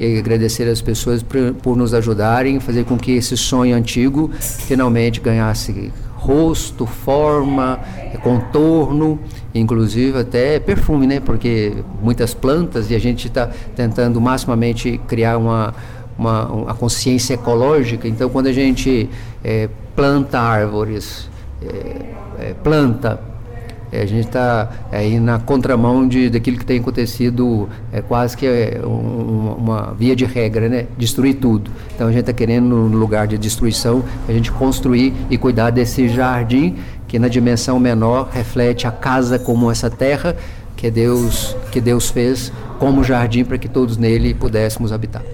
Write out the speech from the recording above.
e agradecer às pessoas por nos ajudarem, fazer com que esse sonho antigo finalmente ganhasse rosto, forma, contorno, inclusive até perfume, né? Porque muitas plantas, e a gente está tentando maximamente criar a consciência ecológica. Então, quando a gente planta árvores, a gente está aí na contramão daquilo que tem acontecido, quase que uma via de regra, né? Destruir tudo. Então a gente está querendo, no lugar de destruição, a gente construir e cuidar desse jardim que na dimensão menor reflete a casa como essa terra que Deus fez como jardim para que todos nele pudéssemos habitar.